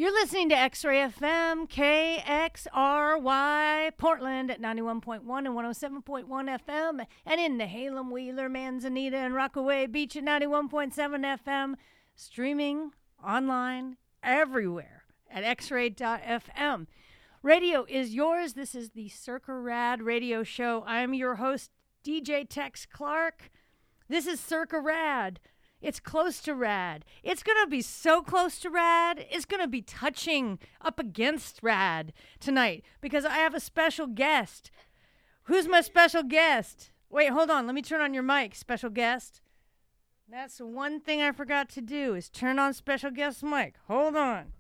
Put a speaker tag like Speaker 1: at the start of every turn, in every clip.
Speaker 1: You're listening to X-Ray FM, KXRY, Portland at 91.1 and 107.1 FM, and in Nehalem, Wheeler, Manzanita, and Rockaway Beach at 91.7 FM, streaming online everywhere at xray.fm. Radio is yours. This is the Circa Rad radio show. I'm your host, DJ Tex Clark. This is Circa Rad. It's close to rad. It's going to be so close to rad. It's going to be touching up against rad tonight because I have a special guest. Who's my special guest? Wait, hold on. Let me turn on your mic, special guest. That's the one thing I forgot to do is turn on special guest mic. Hold on.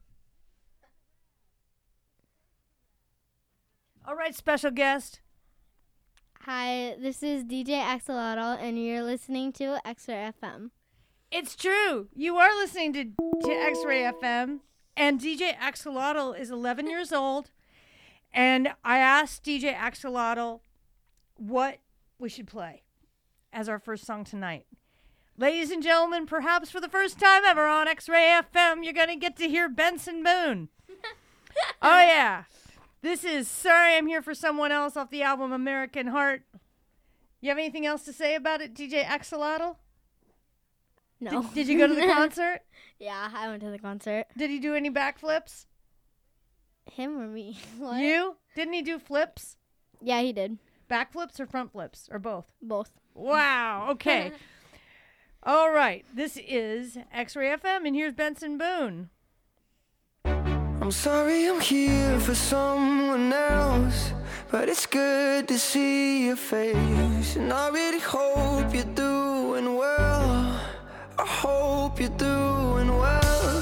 Speaker 1: All right, special guest.
Speaker 2: Hi, this is DJ Axolotl, and you're listening to X-Ray FM.
Speaker 1: It's true. You are listening to X-Ray FM, and DJ Axolotl is 11 years old, and I asked DJ Axolotl what we should play as our first song tonight. Ladies and gentlemen, perhaps for the first time ever on X-Ray FM, you're going to get to hear Benson Boone. Oh, yeah. This is Sorry I'm Here for Someone Else off the album American Heart. You have anything else to say about it, DJ Axolotl?
Speaker 2: No.
Speaker 1: Did you go to the concert?
Speaker 2: Yeah, I went to the concert.
Speaker 1: Did he do any backflips?
Speaker 2: Him or me? What?
Speaker 1: You? Didn't he do flips?
Speaker 2: Yeah, he did.
Speaker 1: Backflips or front flips? Or both?
Speaker 2: Both.
Speaker 1: Wow. Okay. All right. This is X-Ray FM, and here's Benson Boone.
Speaker 3: I'm sorry I'm here for someone else, but it's good to see your face. And I really hope you're doing well. I hope you're doing well.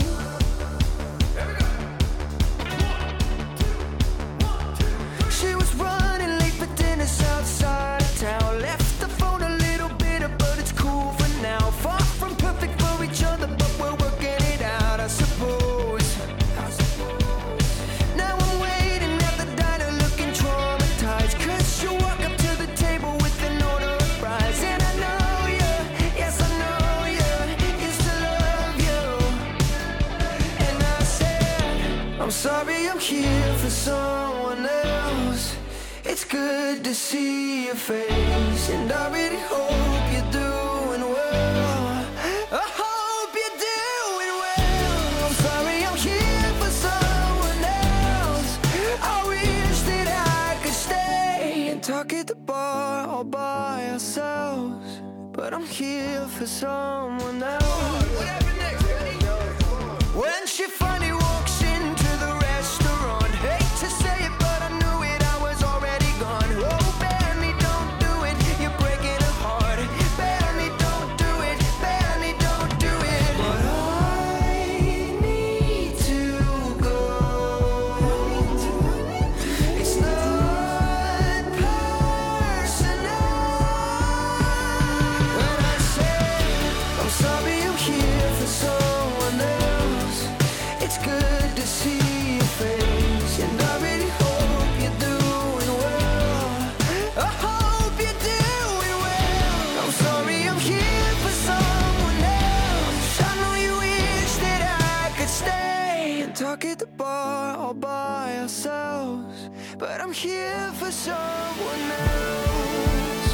Speaker 3: She was running late for dinner outside of town. Left the phone a little bitter, but it's cool for now. Far from perfect for each other, but we're working it out, I suppose. Now I'm waiting at the diner looking traumatized, 'cause you walk up to the table with an order of fries. And I know you, yes I know you, used to love you. And I said, I'm sorry I'm here for someone else. It's good to see your face, and I really hope you're doing well. I hope you're doing well. I'm sorry I'm here for someone else. I wish that I could stay and talk at the bar all by ourselves, but I'm here for someone else. When she finally walks into the restaurant, hate to say it, but I knew it, I was already gone. Oh, Benny, don't do it, you're breaking her heart. Benny, don't do it, Benny, don't do it. But I need to go. It's not personal. When I say I'm sorry I'm here for someone else, it's good to see your face, and I really hope you're doing well. I hope you're doing well. I'm sorry I'm here for someone else. I know you wish that I could stay and talk at the bar all by ourselves, but I'm here for someone else.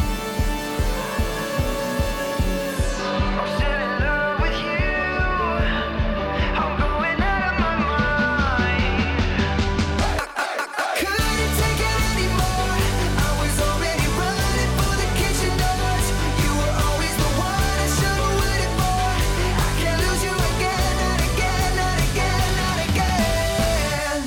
Speaker 3: I'm still in love with you. I'm going out of my mind. I couldn't take it anymore. I was already running for the kitchen doors. You were always the one I should have waited for. I can't lose you again, not again, not again, not again.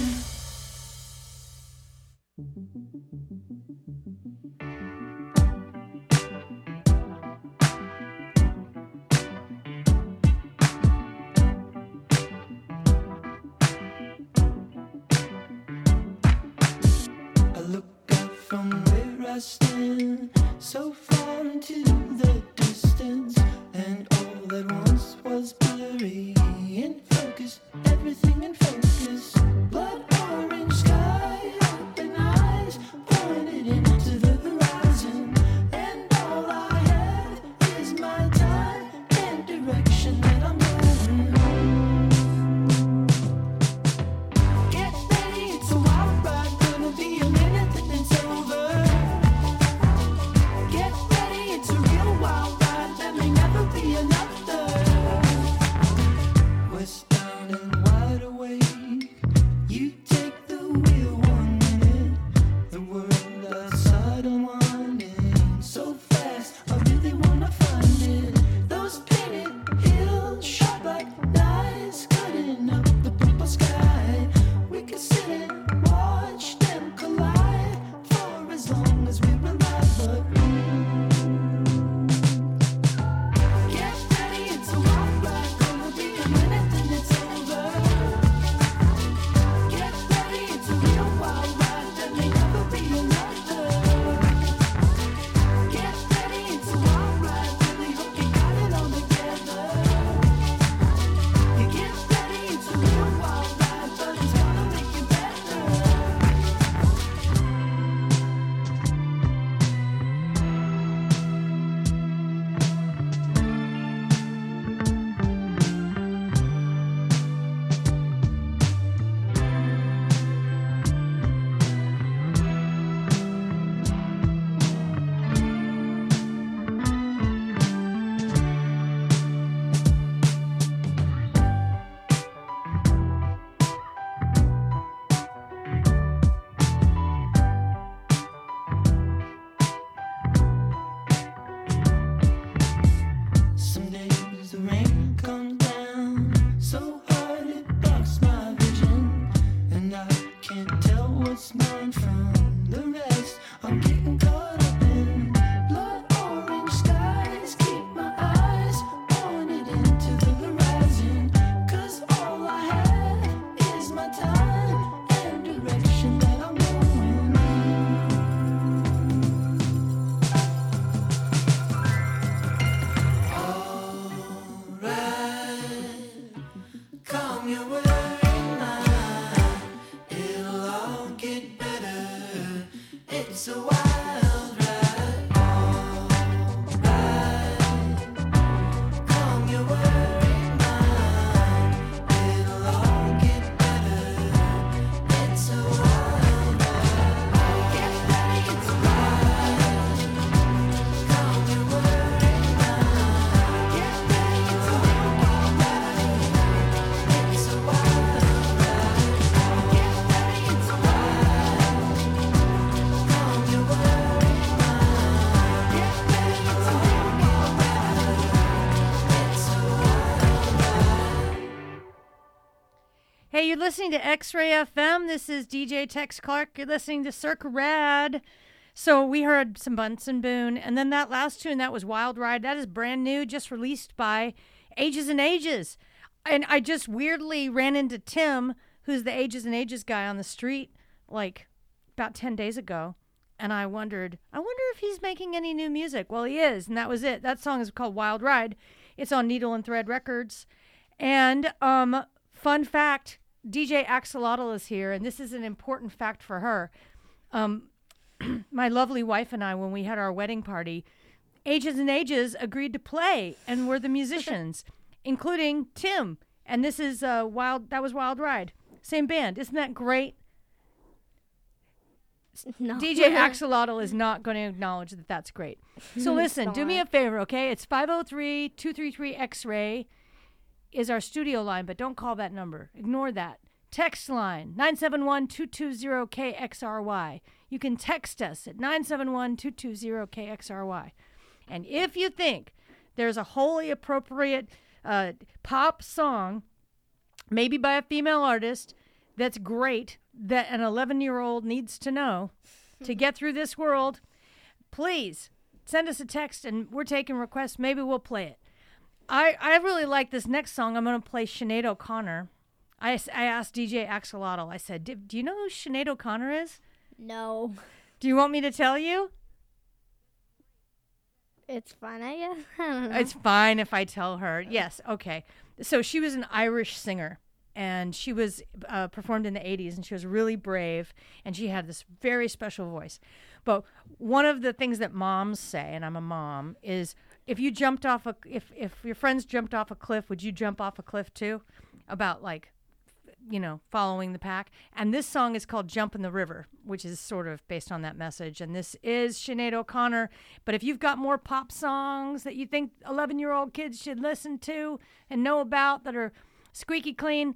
Speaker 4: I look out from where I stand, so far into the distance, and all that once was blurry in focus, everything in focus. Blood orange sky, open eyes, pointed into the horizon, and all I have is my time and direction that I'm going. from the rest. I'm getting caught up in blood orange skies. Keep my eyes pointed into the horizon, 'cause all I have is my time and direction that I'm going in. Alright, calm your worried mind. It'll all get better. It's a wild ride. Alright, calm your worried mind. It'll all get better. It's a wild ride. Get ready, it's a ride. Calm your worried mind. Get ready, it's a wild ride. It's a wild ride. Get ready, it's a ride. Calm your worried mind. Get ready, it's a wild ride. It's a wild ride.
Speaker 1: Hey, you're listening to X-Ray FM. This is DJ Tex Clark. You're listening to Circa Rad. So we heard some Bunsen Boone, and then that last tune, that was Wild Ride. That is brand new, just released by Ages and Ages. And I just weirdly ran into Tim, who's the Ages and Ages guy on the street, like about 10 days ago. And I wonder if he's making any new music. Well, he is, and that was it. That song is called Wild Ride. It's on Needle and Thread Records. And fun fact, DJ Axolotl is here, and this is an important fact for her. My lovely wife and I, when we had our wedding party, Ages and Ages agreed to play, and we're the musicians, including Tim. And this is that was Wild Ride. Same band. Isn't that great?
Speaker 2: No.
Speaker 1: DJ Axolotl is not going to acknowledge that that's great. So listen, do me a favor, okay? It's 503-233-X-Ray is our studio line, but don't call that number. Ignore that. Text line, 971-220-KXRY. You can text us at 971-220-KXRY. And if you think there's a wholly appropriate pop song, maybe by a female artist, that's great, that an 11-year-old needs to know to get through this world, please send us a text, and we're taking requests. Maybe we'll play it. I really like this next song. I'm going to play Sinead O'Connor. I asked DJ Axolotl, I said, do you know who Sinead O'Connor is?
Speaker 2: No.
Speaker 1: Do you want me to tell you?
Speaker 2: It's fun, I guess. I don't know.
Speaker 1: It's fine if I tell her. Yes, okay. So she was an Irish singer, and she was performed in the 80s, and she was really brave, and she had this very special voice. But one of the things that moms say, and I'm a mom, is if you jumped off if your friends jumped off a cliff, would you jump off a cliff too? About like, following the pack. And this song is called Jump in the River, which is sort of based on that message. And this is Sinead O'Connor. But if you've got more pop songs that you think 11-year-old kids should listen to and know about that are squeaky clean,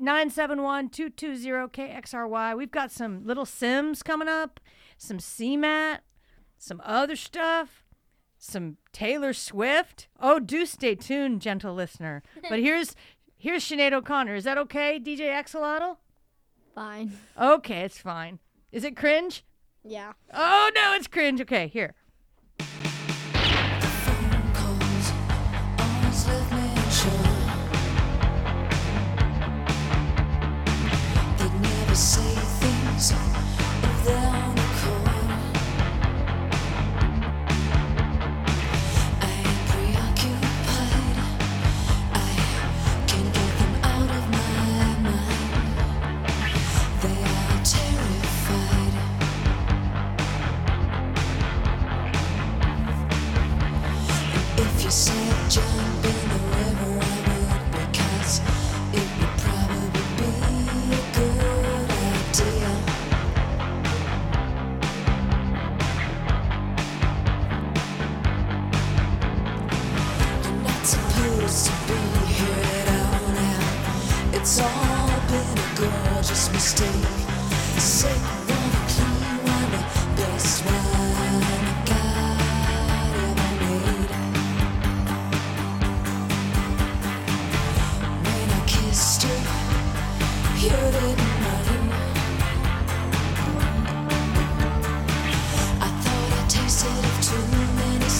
Speaker 1: 971-220-KXRY. We've got some Little Sims coming up, some CMAT, some other stuff, some Taylor Swift. Oh, do stay tuned, gentle listener. But here's Sinead O'Connor. Is that okay, DJ Axolotl?
Speaker 2: Fine.
Speaker 1: Okay, it's fine. Is it cringe?
Speaker 2: Yeah.
Speaker 1: Oh, no, it's cringe. Okay, here.
Speaker 4: Phone calls always left me unsure. They'd never say things of their own accord. I am preoccupied. I can't get them out of my mind. They are terrified. If you said jump in the river, I would, because it would probably be a good idea. You're not supposed to be here at all now. It's all been a gorgeous mistake. Sick wine, clean wine, the best wine God ever made. When I kissed you, you didn't know.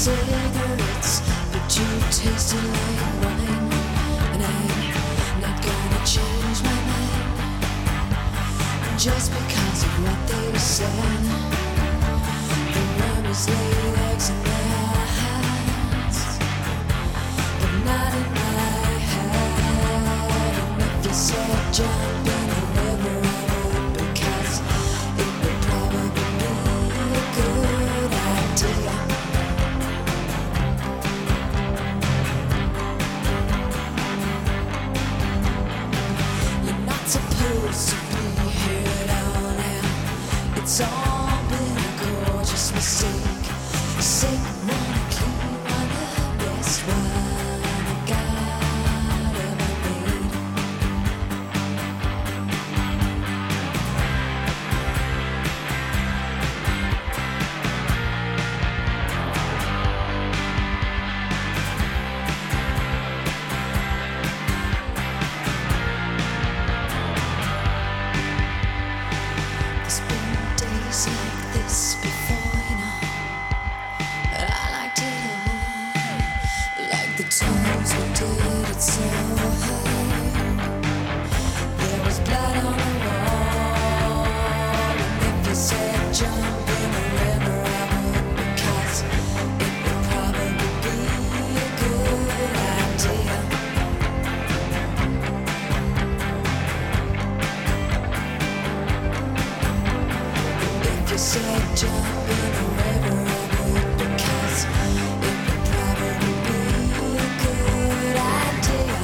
Speaker 5: cigarettes, but you tasted like wine, and I'm not gonna change my mind just because of what they said. The rumors laid eggs in their hands, but not in my head. And if you said jump in the river, I would, because it would probably be a good idea. You're not supposed to be here down there. It's all been a gorgeous mistake. Sick one, clean one, the best one God ever made. There's been days like this before, you know. And I liked it all, like the times we did it so high. There was blood on the wall, and if you said jump in the river, I would, because it would probably be a good idea. If you said jump in the river, I would, because it would probably be a good idea.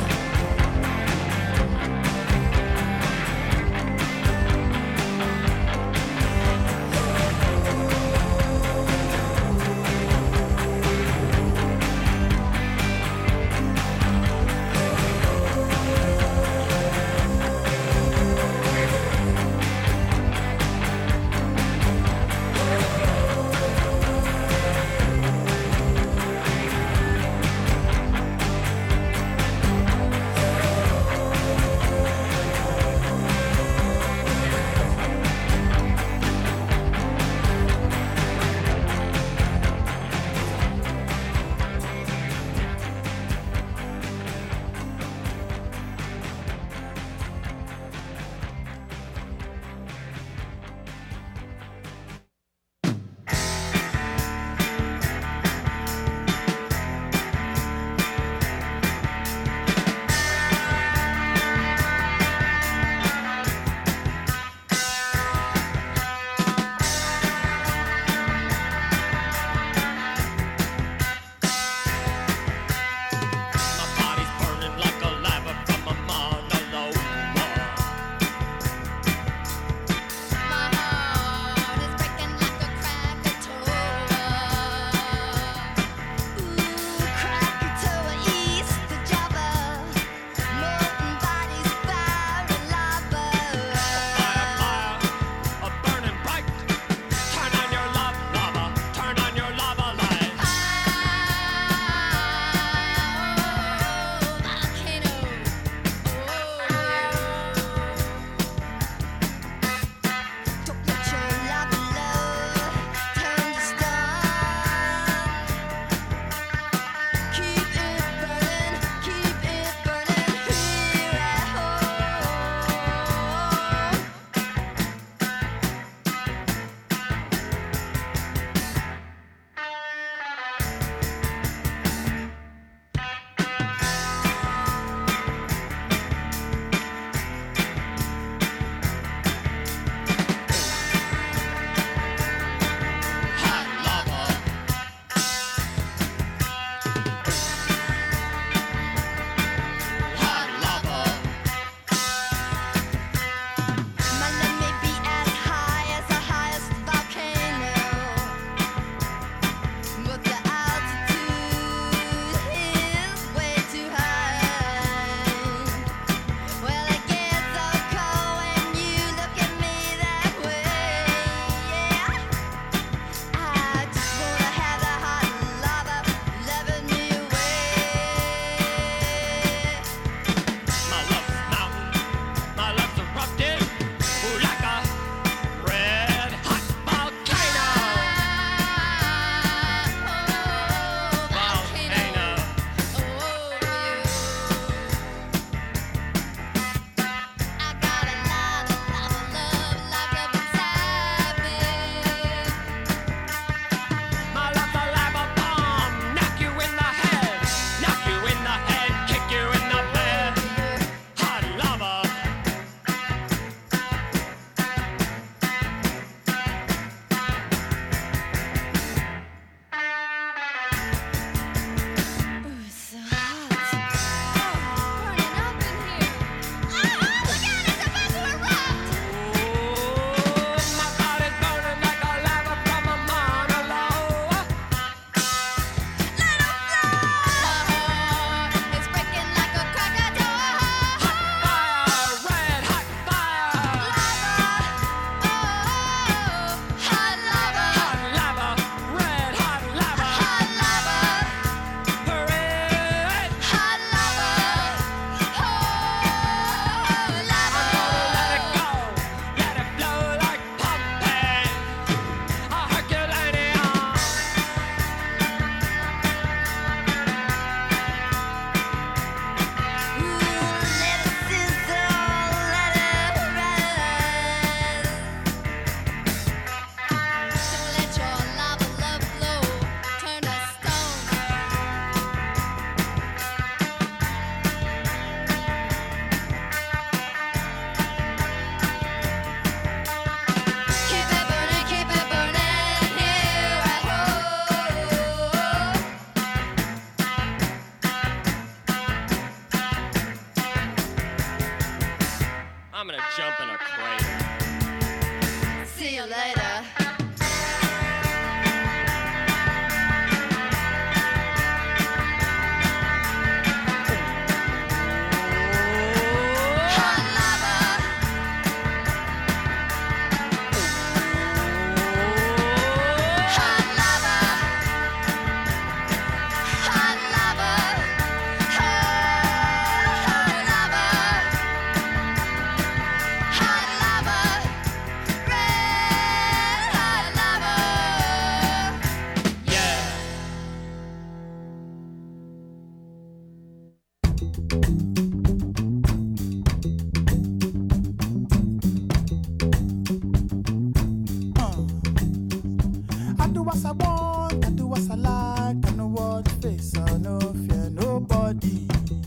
Speaker 6: do as I want, I do as I like. I know what face, I no fear nobody.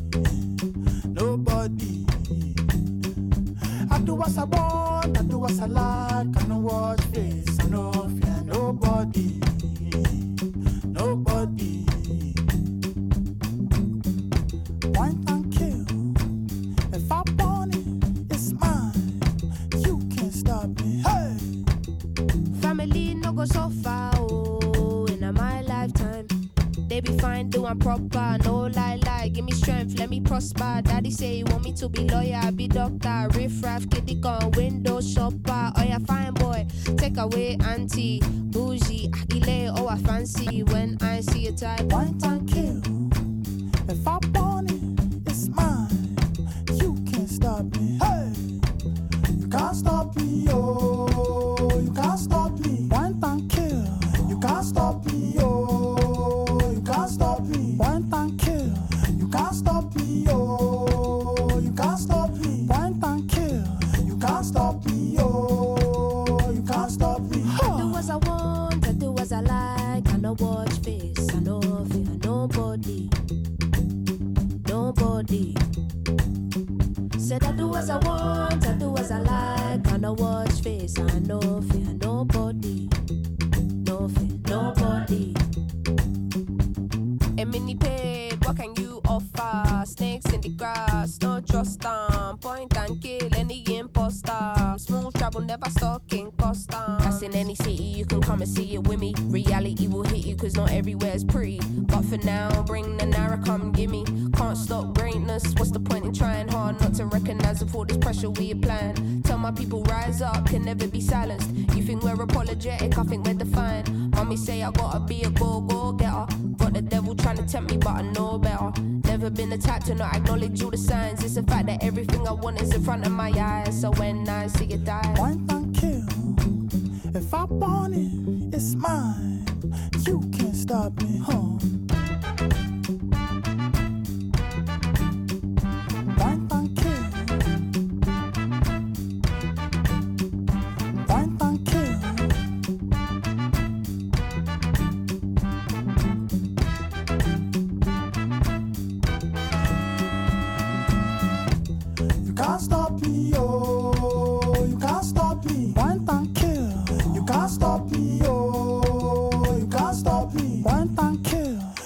Speaker 6: Nobody. I do as I want, I do as I like. I know what face, I no fear nobody. Nobody. Point and kill. If I want it, it's mine. You can't stop me. Hey!
Speaker 7: Family no go so far, oh, in my lifetime. They be fine, doing proper, no lie. Give me strength, let me prosper. Daddy say he want me to be lawyer, I be doctor. Riff raff, kitty gun, window shopper. Oh yeah, fine boy, take away auntie. Bougie, Akile, oh I fancy. When I see a type,
Speaker 6: Point and kill. If I want it, it's mine. You can't stop me. Hey! You can't stop me, oh. You can't stop me. Point and kill. You can't stop me, oh. You can't stop me. Point and kill. You can't stop me, oh. You can't stop me. Point and kill. You can't stop me, oh. You can't stop me.
Speaker 7: I do as I want, I do as I like. I no watch face, I no fear nobody. Nobody. Said I do as I want, I do as I like. I no watch face, I no fear nobody. No fear nobody. A mini paid, what can you offer? Snakes in the grass, no trust them. Point and kill any imposter. Smooth travel, never stuck in custom. That's in any city, you can come and see it with me. Reality will hit you, cause not everywhere's pretty. But for now, bring the Nara, come gimme. Can't stop greatness, what's the point in trying hard not to recognize all this pressure we applying? Tell my people rise up, can never be silenced. You think we're apologetic, I think we're defiant. Mommy say I gotta be a go-getter. Got the devil trying to tempt me, but I know better. Never been the type to not acknowledge all the signs. It's the fact that everything I want is in front of my eyes. So when I see it die,
Speaker 6: Point and kill. If I want it, it's mine. You can't stop me, huh? Point and kill. Point and kill. You can't stop me, oh. You can't stop me. Point and kill. You can't stop me, oh. You can't stop me. Point and kill.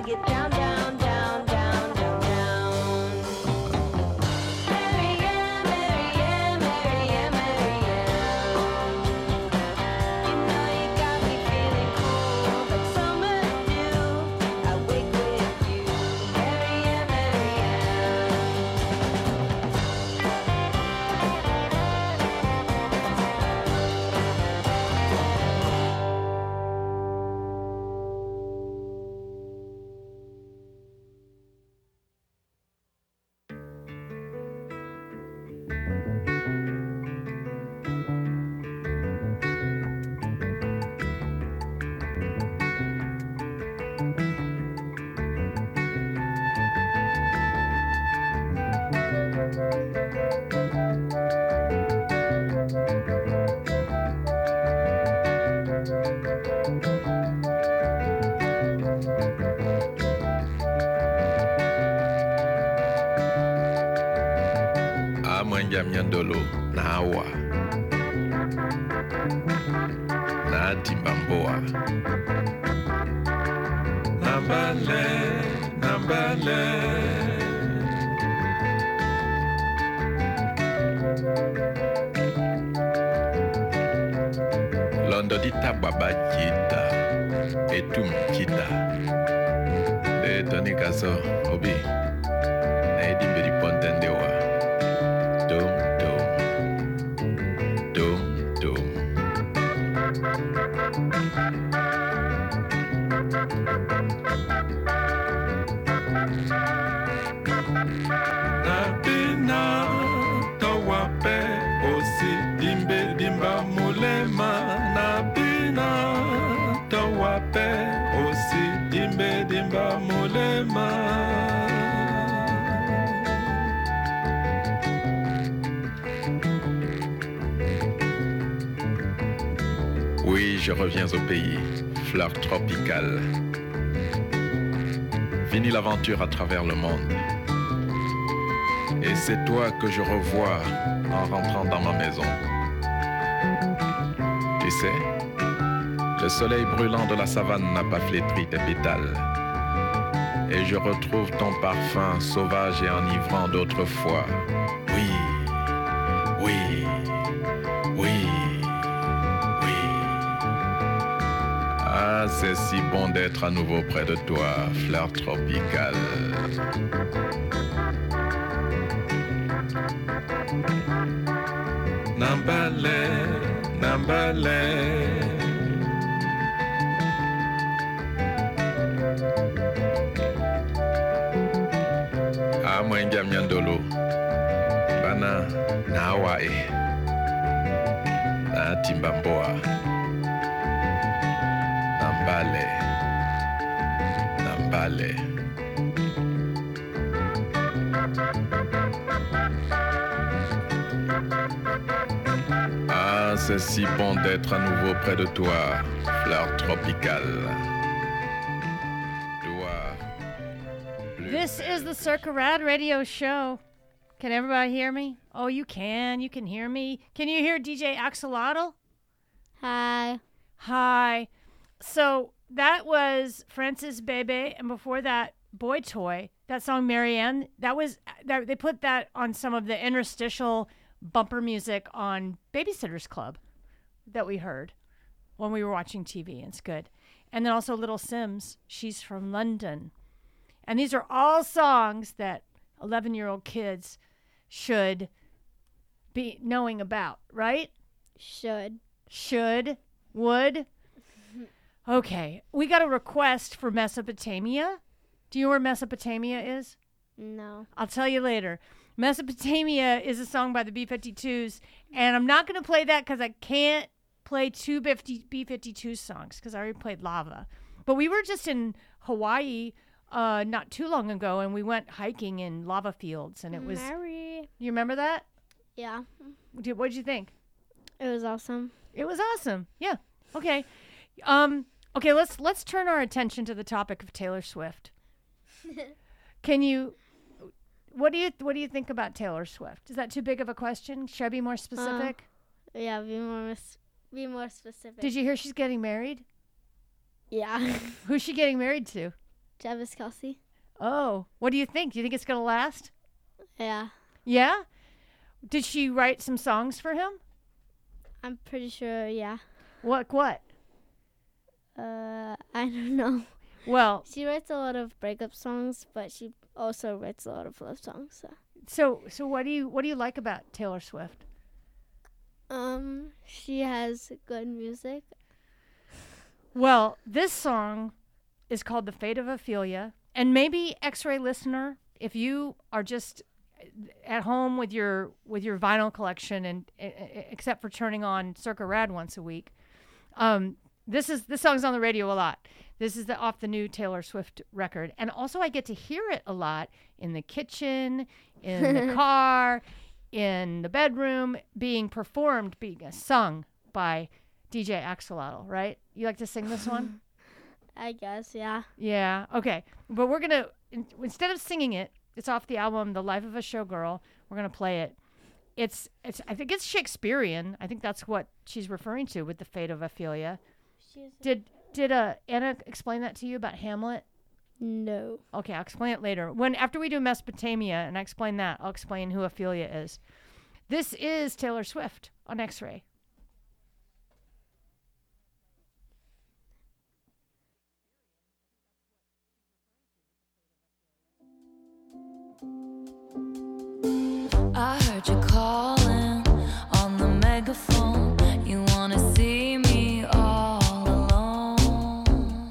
Speaker 2: get down, down, down, down, down, down. Marianne, Marianne, Marianne, Marianne. You know you got me feeling cool like summer dew. I wake with you, Marianne, Marianne.
Speaker 8: Amwenja Mnyandolo na Hawa na Timbamboa Nambale Londo di tababa jita Etum jita De Tony Kaso Obi Na edimbe di pontendewa Dum dum Dum dum Nabina Tawape Osi dimbe dimba mulema Nabina Tawape Osi dimbe dimba mulema Oui, je reviens au pays, fleur tropicale. Fini l'aventure à travers le monde. Et c'est toi que je revois en rentrant dans ma maison. Tu sais, le soleil brûlant de la savane n'a pas flétri tes pétales. Et je retrouve ton parfum sauvage et enivrant d'autrefois. Oui, oui, oui. Ah, c'est si bon d'être à nouveau près de toi, fleur tropicale. Nambale, Nambale. Ah, Mwenja Mnyandolo, Bana na Hawaii, na Timbamboa. Nambale, Nambale. Ah, c'est si bon d'être à nouveau près de toi, fleur tropicale.
Speaker 1: This is the Circa Rad Radio Show. Can everybody hear me? Oh, you can. You can hear me. Can you hear DJ Axolotl?
Speaker 2: Hi.
Speaker 1: Hi. So that was Francis Bebe, and before that, Boy Toy. That song Marianne. They put that on some of the interstitial bumper music on Babysitter's Club that we heard when we were watching TV. It's good. And then also Little Sims. She's from London. And these are all songs that 11-year-old kids should be knowing about, right?
Speaker 2: Should.
Speaker 1: Would. Okay, we got a request for Mesopotamia. Do you know where Mesopotamia is?
Speaker 2: No.
Speaker 1: I'll tell you later. Mesopotamia is a song by the B-52s, and I'm not going to play that because I can't play two B-52 songs because I already played Lava. But we were just in Hawaii not too long ago, and we went hiking in lava fields, and it was...
Speaker 2: Mary.
Speaker 1: You remember that?
Speaker 2: Yeah.
Speaker 1: What did you think?
Speaker 2: It was awesome.
Speaker 1: It was awesome. Yeah. Okay. Okay, let's turn our attention to the topic of Taylor Swift. What do you think about Taylor Swift? Is that too big of a question? Should I be more specific?
Speaker 2: Yeah, be more specific.
Speaker 1: Did you hear she's getting married?
Speaker 2: Yeah.
Speaker 1: Who's she getting married to?
Speaker 9: Travis Kelce.
Speaker 1: Oh, what do you think? Do you think it's going to last?
Speaker 9: Yeah,
Speaker 1: Yeah? Did she write some songs for him?
Speaker 9: I'm pretty sure. Yeah.
Speaker 1: What?
Speaker 9: I don't know.
Speaker 1: Well,
Speaker 9: She writes a lot of breakup songs, but she also writes a lot of love songs.
Speaker 1: so what do you like about Taylor Swift?
Speaker 9: She has good music.
Speaker 1: Well, this song is called The Fate of Ophelia. And maybe X-Ray listener, if you are just at home with your vinyl collection and except for turning on Circa Rad once a week, this song's on the radio a lot. This is off the new Taylor Swift record. And also I get to hear it a lot in the kitchen, in the car, in the bedroom, being sung by DJ Axolotl, right? You like to sing this one?
Speaker 9: I guess, yeah.
Speaker 1: Yeah. Okay. But we're going to, instead of singing it, it's off the album The Life of a Showgirl. We're going to play it. I think it's Shakespearean. I think that's what she's referring to with The Fate of Ophelia. Did Anna explain that to you about Hamlet?
Speaker 9: No.
Speaker 1: Okay, I'll explain it later. After we do Mesopotamia and I explain that, I'll explain who Ophelia is. This is Taylor Swift on X-Ray.
Speaker 5: I heard you calling on the megaphone. You wanna see me all alone.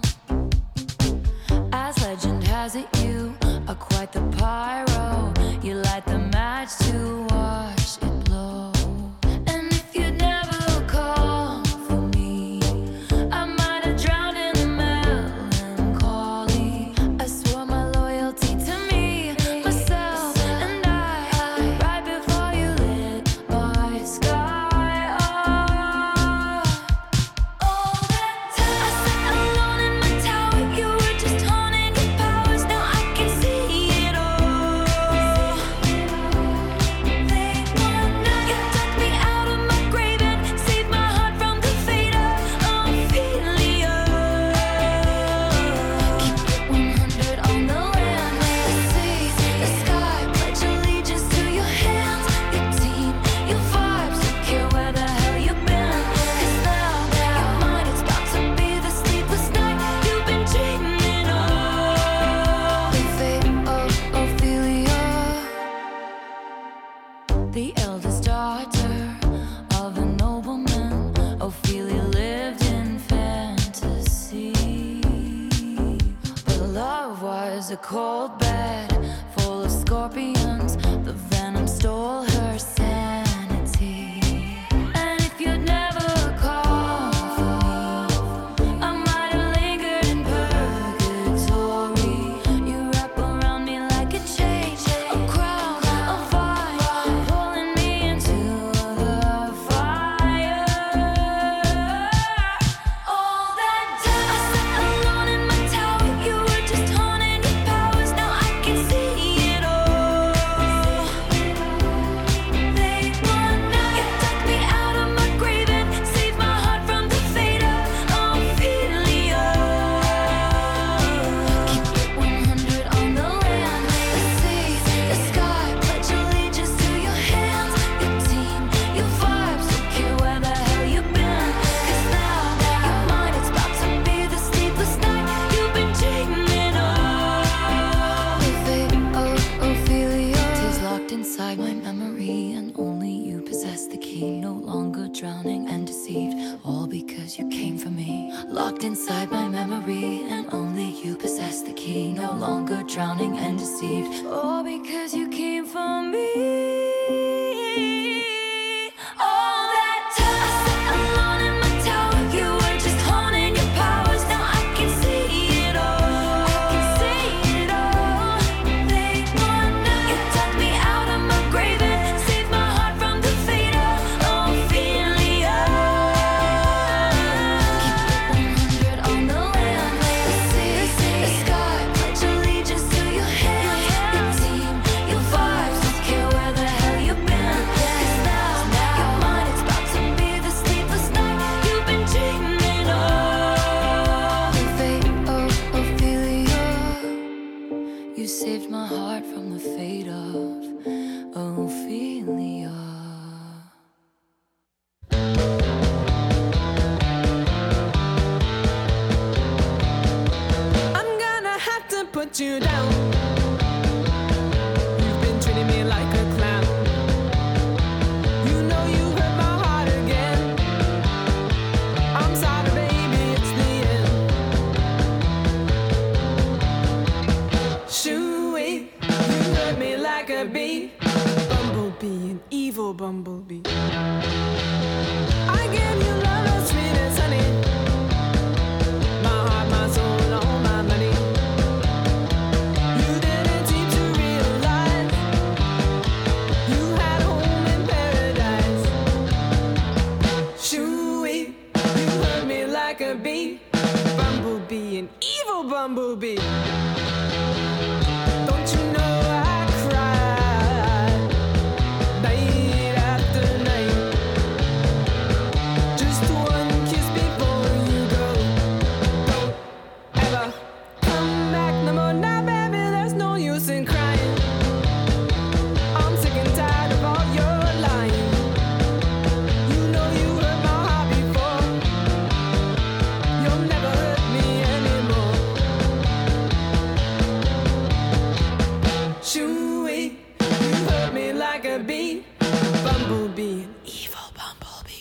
Speaker 5: As legend has it, you are quite the pyro. You light the match to watch it blow. And if you'd never call for me, I might have drowned in the melancholy. I swore my loyalty to me, myself, and I, right before you lit my sky up. All that time I sat alone in my tower, you were just honing your powers. Now I can see it all. Late one night, you dug me out of my grave and saved my heart from the fate of Ophelia. Keep it 100 on the land, the sea, the sky. Pledge allegiance to your hands, your team, your vibes. Don't care where the hell you've been. 'Cause now your mind is about to be the sleepless night you've been dreaming of. The fate of Ophelia, the eldest daughter of a nobleman. Ophelia lived in fantasy, but love was a cold bed full of scorpions. The venom stole her sanity. And if you'd never called for me, I might have lingered in purgatory. You wrap around me like a chain, a crown, a vine, pulling me into the fire. All that time I sat alone in my tower, you were just honing your powers. Now I can see it all. Late one night, you dug me out of my grave and saved my heart from the fate of Ophelia. Keep it 100 on the land, the sea, the sky. Pledge allegiance to your hands, your team, your vibes. Don't care where the hell you've been. 'Cause now your mind is about to be the sleepless night you've been dreaming of. The fate of Ophelia is locked inside my memory, and only you possess the key. No longer drowning and deceived, all because you came for me. Locked inside my memory, and only you possess the key. No longer drowning and deceived, all because you came for me. All that time I sat alone in my tower, you were just honing your powers. Now I can see it all. I can see it all. Late one night, you dug me out of my grave and saved my heart from the fate of Ophelia. Keep it 100 on the land, the sea, the sky. Pledge allegiance to your hands, your team, your vibes. Don't care where the hell you've You saved my heart from the fate of Ophelia.
Speaker 10: I'm gonna have to put you down. You've been treating me like a clown. You know you hurt my heart again. I'm sorry, baby, it's the end. Shoo-wee, you hurt me like a bee. Bumblebee, an evil bumblebee. I gave you love as sweet as honey. My heart, my soul, all my money. You didn't seem to realize you had a home in paradise. Shoo-wee, you hurt me like a bee. Bumblebee, an evil bumblebee. Don't you know I cried night after night? Just one kiss before you go. Don't ever come back no more. Now, baby, there's no use in crying. I'm sick and tired of all your lying. You know you hurt my heart before. You'll never hurt me anymore. Shoo-wee, you hurt me like a bee. Bumblebee, an evil bumblebee.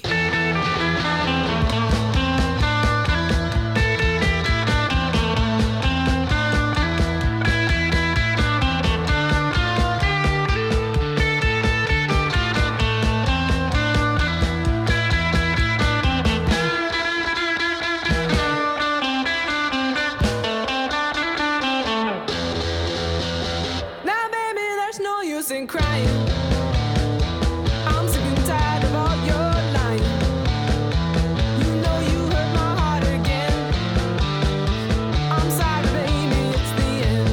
Speaker 10: Now, baby, there's no use in crying. I'm sick and tired of all your lying. You know you hurt my heart again. I'm sorry, baby, it's the end.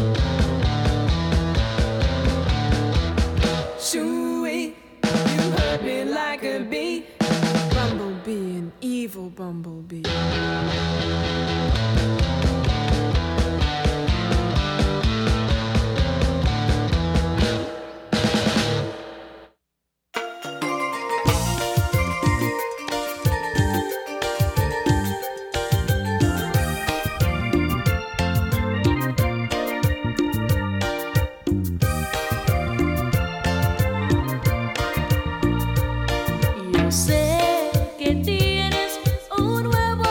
Speaker 10: Shoo-wee, you hurt me like a bee. Bumblebee, an evil bumblebee.
Speaker 5: Yo sé que tienes un nuevo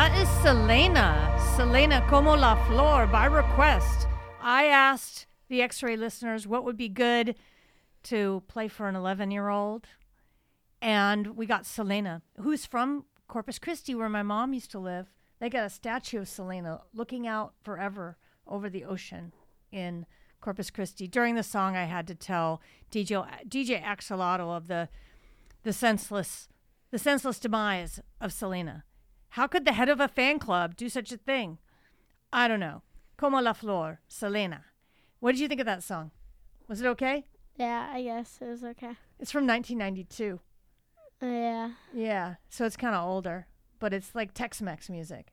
Speaker 1: That is Selena. Selena Como la Flor by request. I asked the X-Ray listeners what would be good to play for an 11-year-old. And we got Selena, who's from Corpus Christi, where my mom used to live. They got a statue of Selena looking out forever over the ocean in Corpus Christi. During the song, I had to tell DJ Axolotl of the senseless demise of Selena. How could the head of a fan club do such a thing? I don't know. Como la Flor, Selena. What did you think of that song? Was it okay?
Speaker 9: Yeah, I guess it was okay.
Speaker 1: It's from 1992.
Speaker 9: Yeah.
Speaker 1: Yeah, so it's kind of older, but it's like Tex-Mex music.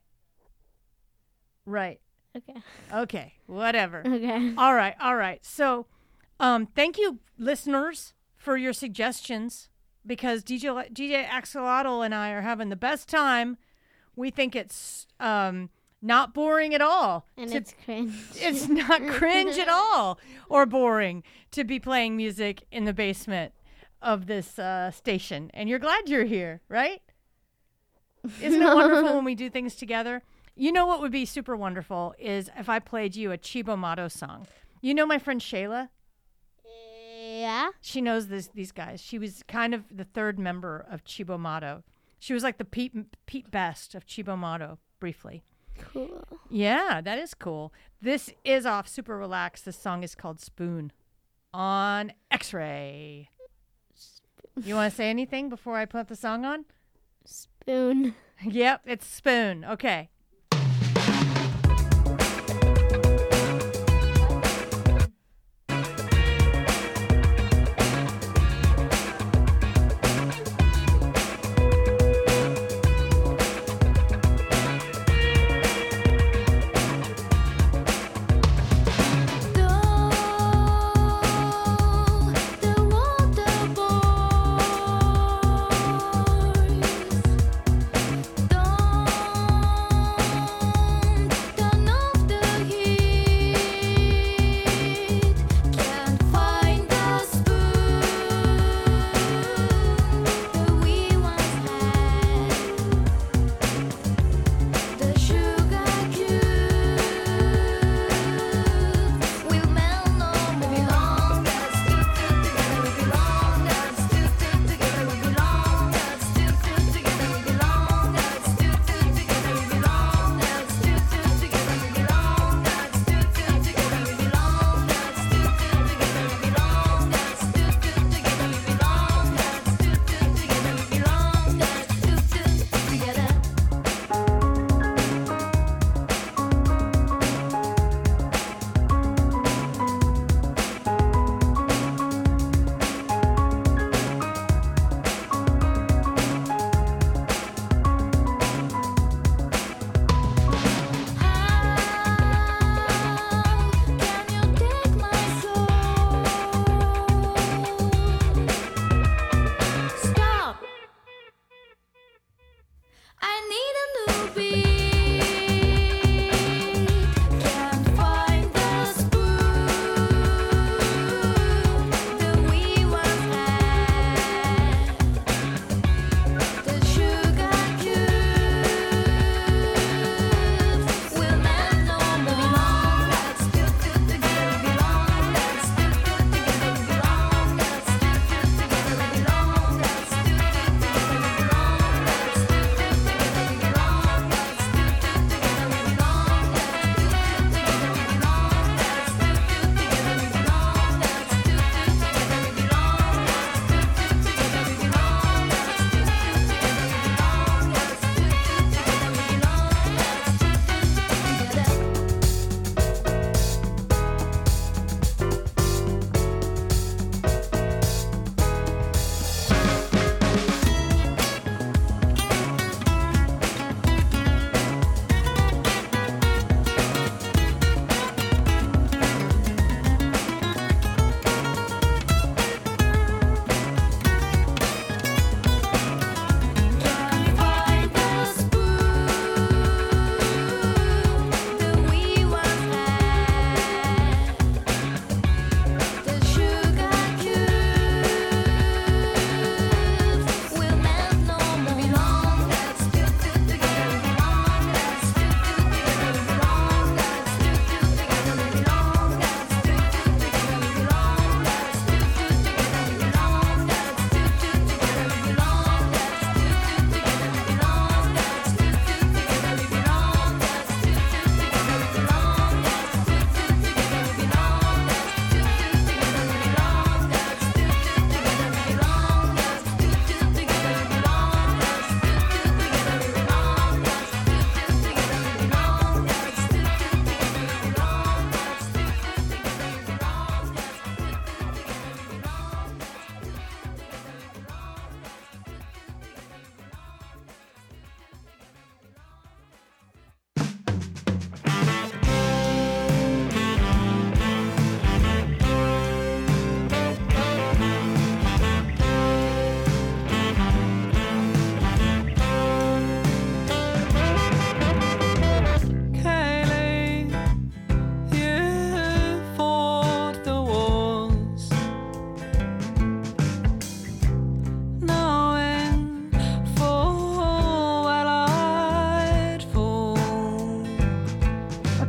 Speaker 1: Right.
Speaker 9: Okay.
Speaker 1: Okay, whatever.
Speaker 9: Okay.
Speaker 1: All right. So, thank you, listeners, for your suggestions, because DJ Axolotl and I are having the best time. We think it's not boring at all.
Speaker 9: And it's cringe.
Speaker 1: It's not cringe at all or boring to be playing music in the basement of this station. And you're glad you're here, right? Isn't it wonderful when we do things together? You know what would be super wonderful is if I played you a Chibo Mato song. You know my friend Shayla?
Speaker 9: Yeah.
Speaker 1: She knows these guys. She was kind of the third member of Chibo Mato. She was like the Pete Best of Chibo Mato, briefly.
Speaker 9: Cool.
Speaker 1: Yeah, that is cool. This is off Super Relaxed. This song is called Spoon on X-Ray. You want to say anything before I put the song on?
Speaker 9: Spoon.
Speaker 1: Yep, it's Spoon. Okay.
Speaker 5: Don't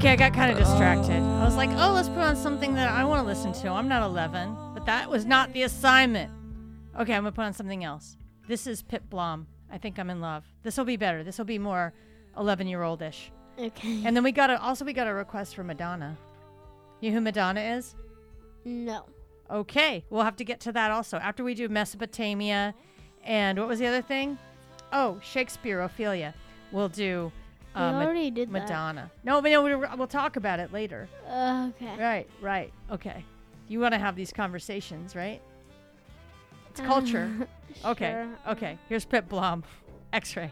Speaker 1: Okay, I got kind of distracted. I was like, oh, let's put on something that I want to listen to. I'm not 11, but that was not the assignment. Okay, I'm going to put on something else. This is Pip Blom. I Think I'm in Love. This will be better. This will be more 11-year-old-ish.
Speaker 9: Okay.
Speaker 1: And then we got a request for Madonna. You know who Madonna is?
Speaker 9: No.
Speaker 1: Okay, we'll have to get to that also. After we do Mesopotamia and what was the other thing? Oh, Shakespeare, Ophelia. We'll do
Speaker 9: We already did that.
Speaker 1: Madonna. No, but no, we'll talk about it later.
Speaker 9: Okay.
Speaker 1: Right. Okay. You want to have these conversations, right? It's culture. Okay.
Speaker 9: Sure.
Speaker 1: Okay. Here's Pip Blom. X-ray.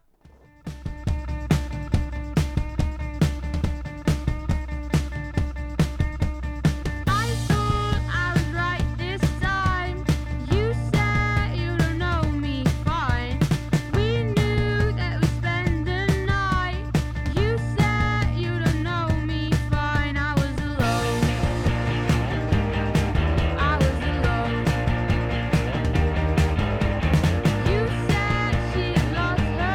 Speaker 2: I thought I was right this time. You said you don't know me fine. We knew that we spend the night. You said you don't know me fine. I was alone. I was alone. You said she lost her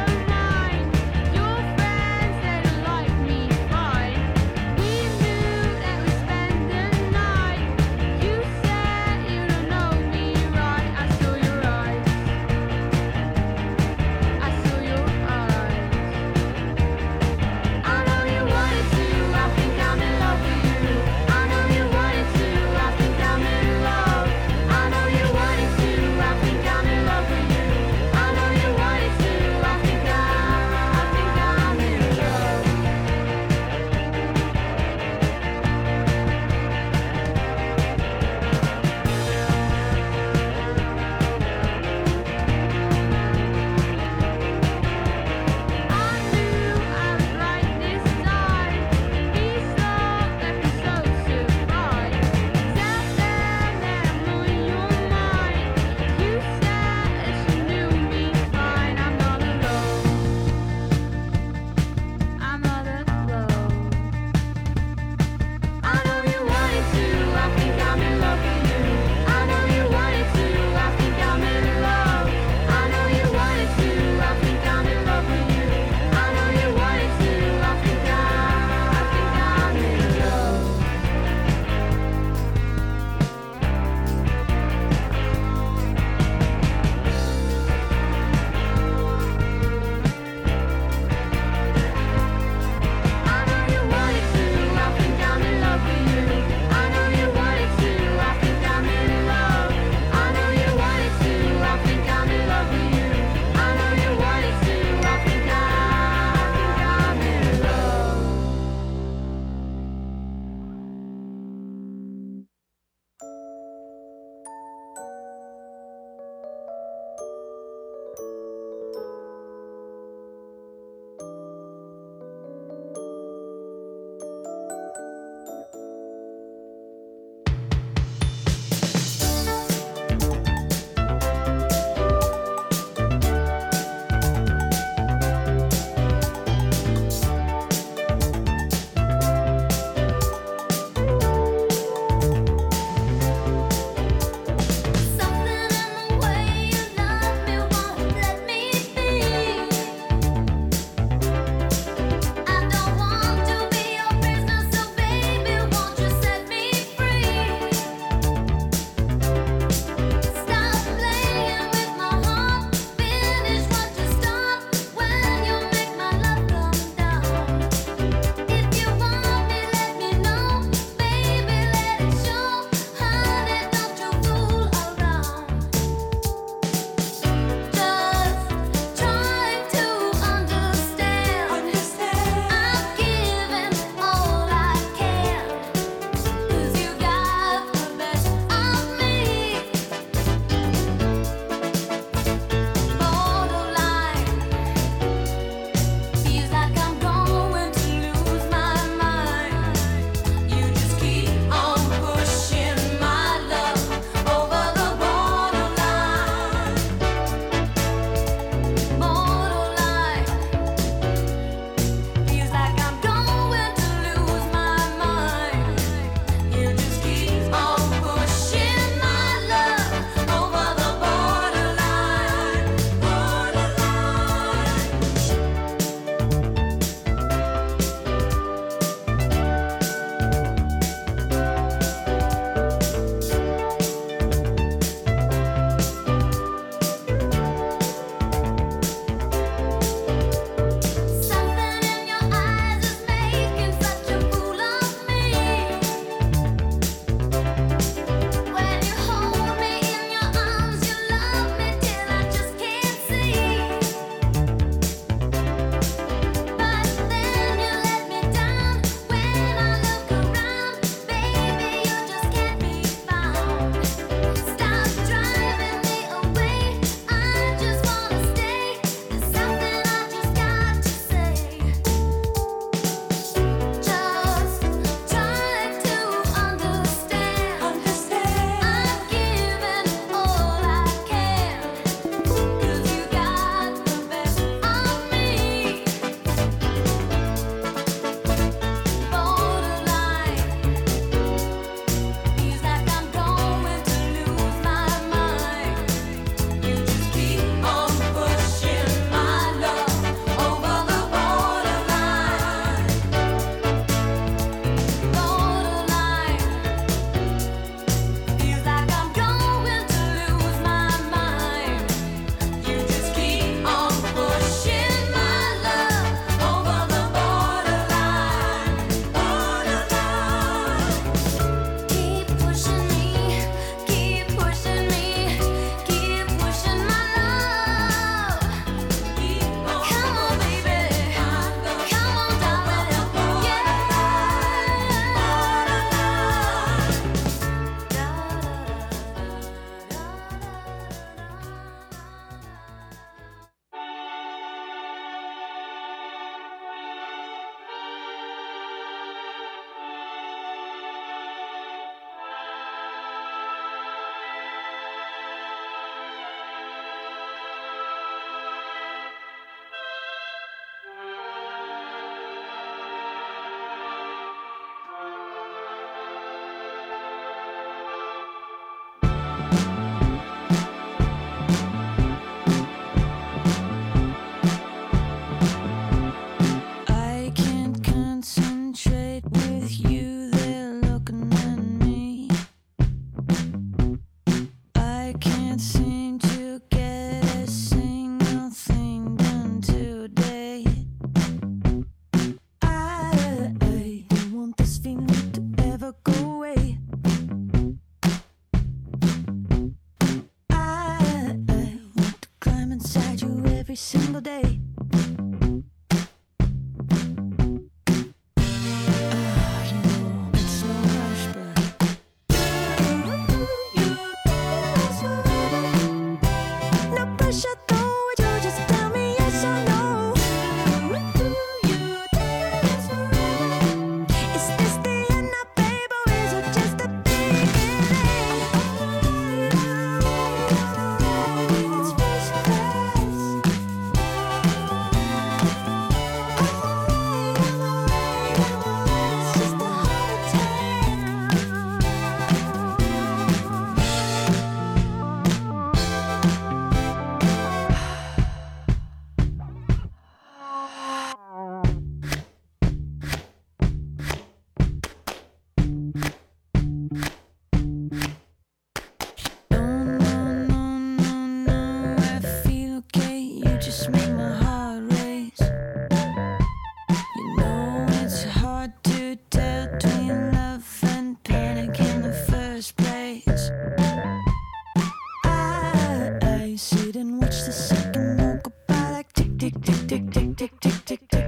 Speaker 3: tick, tick, tick, tick, tick.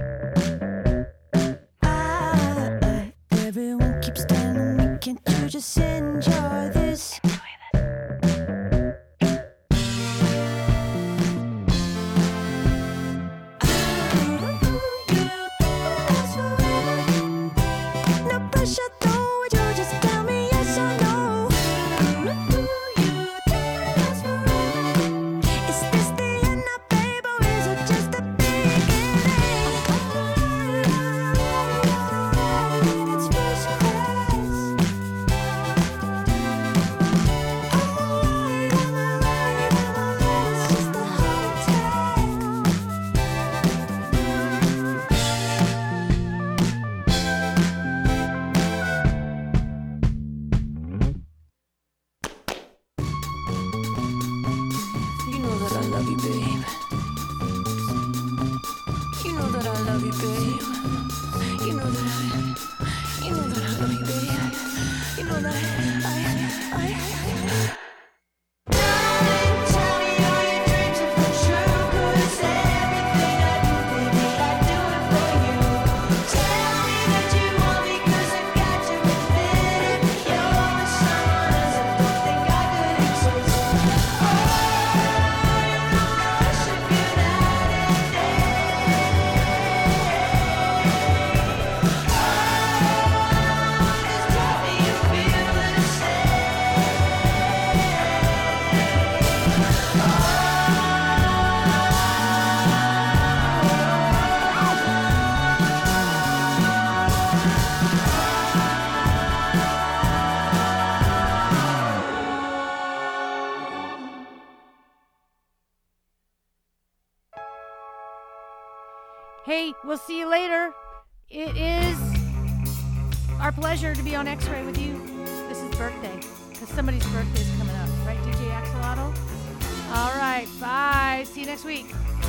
Speaker 3: Everyone keeps telling me, can't you just enjoy this? No pressure though, would you just tell me yes or no? Is this the end now, babe, or is it just the beginning? It's first class. It's just the hotel. You know that I love you, babe. You know that I love you, babe. You know that I love you, babe. You know that I. Darling, tell me all your dreams are for true. 'Cause everything I do, baby, I do it for you. Tell me that you want me 'cause I got to admit it. You're with someone else, I don't think I could exist.
Speaker 1: Hey, we'll see you later. It is our pleasure to be on X-Ray with you. This is birthday, because somebody's birthday is coming up, right, DJ Axolotl? All right, bye. See you next week.